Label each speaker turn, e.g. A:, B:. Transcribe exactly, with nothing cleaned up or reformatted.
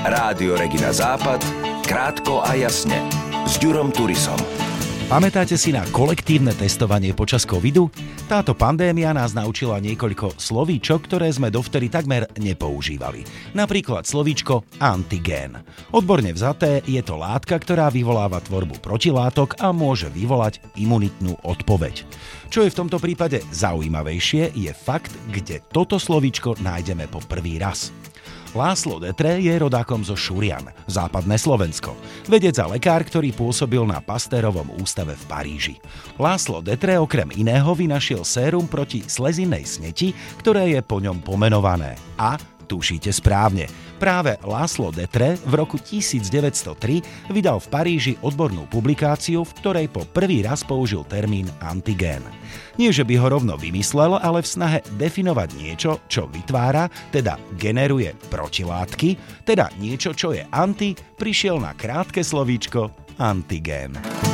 A: Rádio Regina Západ, krátko a jasne, s Ďurom Turisom.
B: Pamätáte si na kolektívne testovanie počas covidu? Táto pandémia nás naučila niekoľko slovíčok, ktoré sme dovtedy takmer nepoužívali. Napríklad slovíčko antigén. Odborne vzaté je to látka, ktorá vyvoláva tvorbu protilátok a môže vyvolať imunitnú odpoveď. Čo je v tomto prípade zaujímavejšie, je fakt, kde toto slovíčko nájdeme po prvý raz. László Detré je rodákom zo Šurian, západné Slovensko. Vedec a lekár, ktorý pôsobil na Pasterovom ústave v Paríži. László Detré okrem iného vynašiel sérum proti slezinnej sneti, ktoré je po ňom pomenované. A tušíte správne. Práve László Detré v roku tisícdeväťstotri vydal v Paríži odbornú publikáciu, v ktorej po prvý raz použil termín antigén. Nie, že by ho rovno vymyslel, ale v snahe definovať niečo, čo vytvára, teda generuje protilátky, teda niečo, čo je anti, prišiel na krátke slovíčko antigén.